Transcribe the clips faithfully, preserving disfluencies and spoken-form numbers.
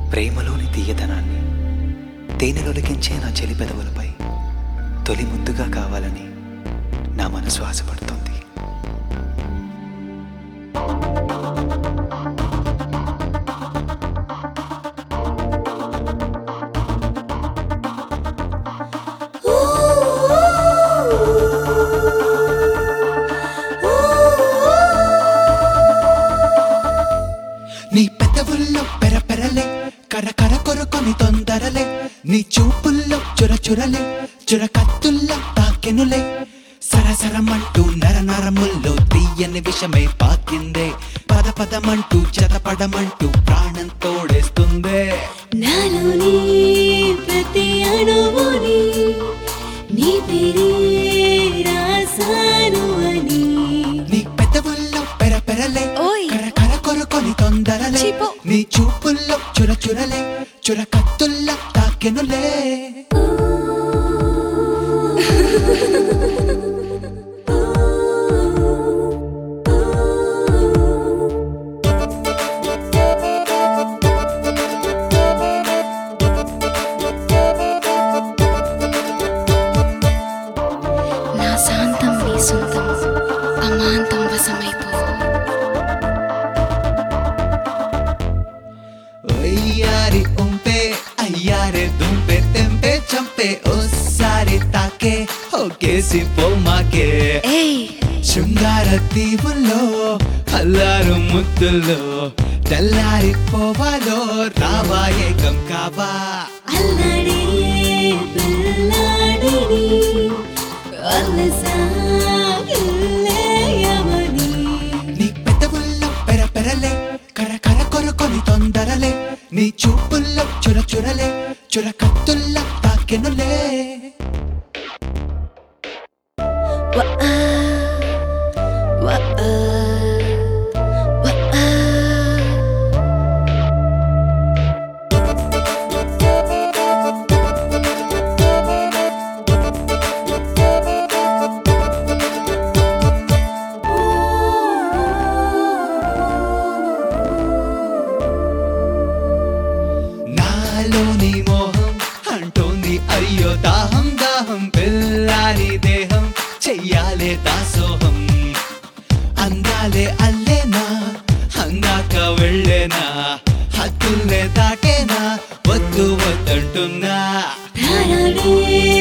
ప్రేమలోని తీయదనాన్ని తేనెలొలికించే నా చెలి పెదవులపై తొలి ముద్దుగా కావాలని నా మనసు ఆశపడుతోంది. నీ పెదవుల్లో పెరపెరలే కరకర కొరుకొని తొందరలే, నీ చూపుల్లో చుర చురలే చుర కత్తుల్లో తాకెనులే, సరసరమంటూ నర నరముల్లో తీయని విషమై పాకిందే, పద పదమంటూ చదపడమంటూ ప్రాణం తోడేస్తుందే. నాలోని ప్రతి అణువుని నీ పేరే రాసాను అని, నీ పెదవుల్లో పెరపెరలే కరకర కొరుకొని తొందరలే, నీ చూపుల్లో చుర చురలే చుర కత్తుల్లో తాకెనులే. నా శాంతం నీ సొంతం అమాంతం వశమైపో. అయ్యారి ఉంపే అయ్యారే దుంపే తెంపే చంపే ఓసారి తాకే ఒకేసి పోమాకే, శృంగార దీవుల్లో అల్లారు ముద్దుల్లో తెల్లారి పోవాలో రావా ఏకం కావా. అల్లడే పిల్లాడిని అల్లసాగిల్లేయమని, నీ పెదవుల్లో పెరపెరలే కరకర కొరుకొని తొందరలే, నీ చూపుల్లో చుర చురలే చుర కత్తుల్లో తాకెనులే. వఆ వఆ వఆ నాలోని మోహం అంటోంది అయ్యో దాహం దాహం, పిల్లాని దేహం చెయ్యాలే దాసోహం, అందాలే అల్లేనా అందాక వెళ్ళేనా హద్దుల్నే దాటేనా వద్దు వద్దంటున్నా. ప్రాణాలే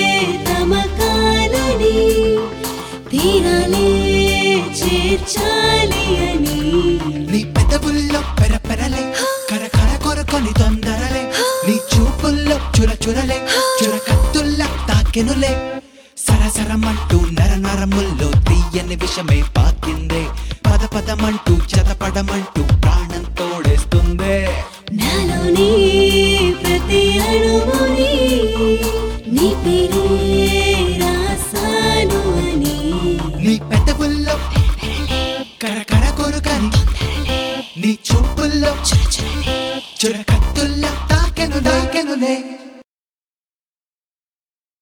తమకాలని తీరాలే చేర్చాలి అని, నీ పెదవుల్లో పెరపెరలే కరకర కొరుకొని తొందరలే, నీ చూపుల్లో చుర చురలే చుర కత్తుల్లా తాకెనులే, సరసరమంటూ నర నరముల్లో తీయని విషమై పాకిందే, పద పదమంటూ చదపడమంటూ ప్రాణం తోడేస్తుందే. నాలోని ప్రతి అణువుని నీ పేరే రాసాను అని, నీ పెదవుల్లో కరకర కొరుకని నీ చూపుల్లో చుర కత్తి